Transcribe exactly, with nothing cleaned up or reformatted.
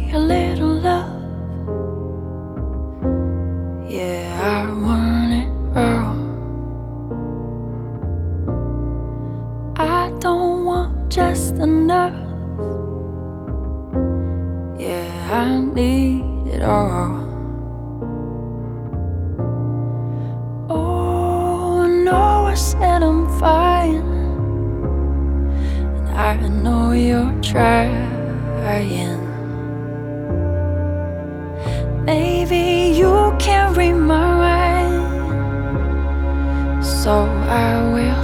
me a little love. Yeah, I want it raw. I don't want just enough. Yeah, I need it all. Oh, no, I said I'm fine, and I know you're trying. Maybe you can read my mind, so I will